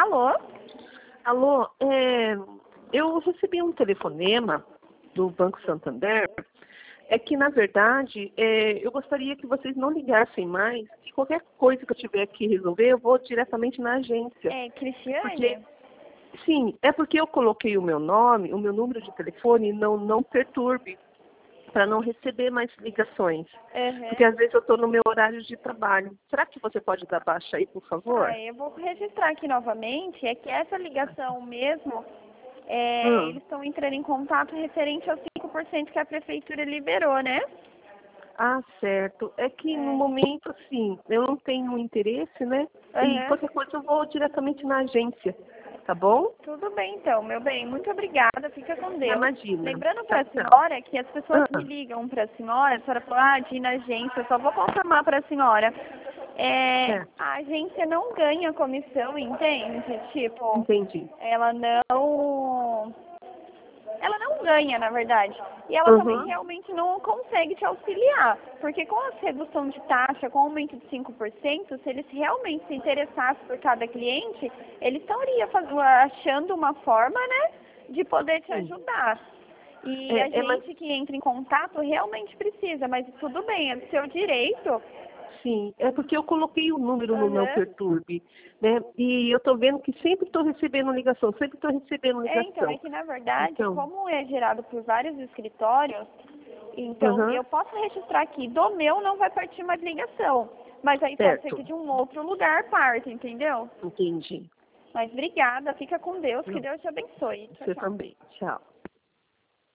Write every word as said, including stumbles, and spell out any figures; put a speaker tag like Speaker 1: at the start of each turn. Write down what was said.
Speaker 1: Alô?
Speaker 2: Alô, é, eu recebi um telefonema do Banco Santander. É que, na verdade, é, eu gostaria que vocês não ligassem mais, que qualquer coisa que eu tiver que resolver, eu vou diretamente na agência.
Speaker 1: É, Cristiane?
Speaker 2: Porque, sim, é porque eu coloquei o meu nome, o meu número de telefone, não, não perturbe, para não receber mais ligações.
Speaker 1: Uhum.
Speaker 2: Porque às vezes eu estou no meu horário de trabalho. Será que você pode dar baixa aí, por favor?
Speaker 1: Ah, eu vou registrar aqui novamente, é que essa ligação mesmo, é,
Speaker 2: Hum.
Speaker 1: eles estão entrando em contato referente aos cinco por cento que a prefeitura liberou, né?
Speaker 2: Ah, certo. É que no
Speaker 1: É.
Speaker 2: momento, assim, eu não tenho interesse, né? E
Speaker 1: Uhum.
Speaker 2: qualquer coisa eu vou diretamente na agência, tá bom?
Speaker 1: Tudo bem, então, meu bem. Muito obrigada. Fica com Deus.
Speaker 2: Imagina.
Speaker 1: Lembrando
Speaker 2: Tchau,
Speaker 1: para a
Speaker 2: tchau.
Speaker 1: senhora que as pessoas que
Speaker 2: Ah,
Speaker 1: ligam para a senhora, a senhora falou, ah, de ir na agência, eu só vou confirmar para a senhora. É,
Speaker 2: certo.
Speaker 1: a agência não ganha comissão, entende? Tipo,
Speaker 2: Entendi.
Speaker 1: ela não... Ela não ganha, na verdade. E ela também
Speaker 2: Uhum.
Speaker 1: realmente não consegue te auxiliar. Porque com a redução de taxa, com o aumento de cinco por cento, se eles realmente se interessassem por cada cliente, eles estariam faz- achando uma forma, né, de poder te
Speaker 2: Sim.
Speaker 1: ajudar. E a
Speaker 2: É, é, mas,
Speaker 1: gente que entra em contato realmente precisa, mas tudo bem, é do seu direito.
Speaker 2: sim, é porque eu coloquei o número no meu
Speaker 1: Aham.
Speaker 2: Perturbe, né? E eu tô vendo que sempre estou recebendo ligação, sempre estou recebendo
Speaker 1: É, então, é
Speaker 2: ligação.
Speaker 1: que na verdade,
Speaker 2: Então,
Speaker 1: como é gerado por vários escritórios, então
Speaker 2: uhum,
Speaker 1: eu posso registrar aqui, do meu não vai partir mais ligação. Mas aí pode ser
Speaker 2: certo.
Speaker 1: que de um outro lugar parte, entendeu?
Speaker 2: Entendi.
Speaker 1: Mas obrigada, fica com Deus, que
Speaker 2: Não,
Speaker 1: Deus te abençoe. Tchau,
Speaker 2: você
Speaker 1: tchau.
Speaker 2: também. Tchau.